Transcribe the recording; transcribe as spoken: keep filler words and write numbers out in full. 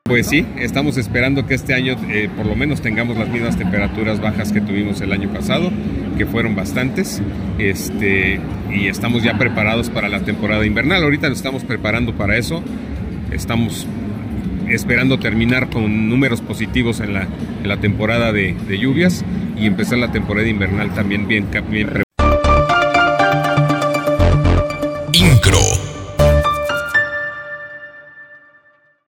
Pues sí, estamos esperando que este año eh, por lo menos tengamos las mismas temperaturas bajas que tuvimos el año pasado, que fueron bastantes, este, y estamos ya preparados para la temporada invernal. Ahorita nos estamos preparando para eso, estamos esperando terminar con números positivos en la, en la temporada de, de lluvias y empezar la temporada invernal también bien, bien preparada.